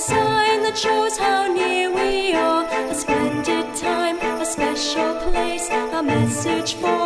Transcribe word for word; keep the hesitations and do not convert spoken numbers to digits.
sign that shows how near we are. A splendid time, a special place, a message for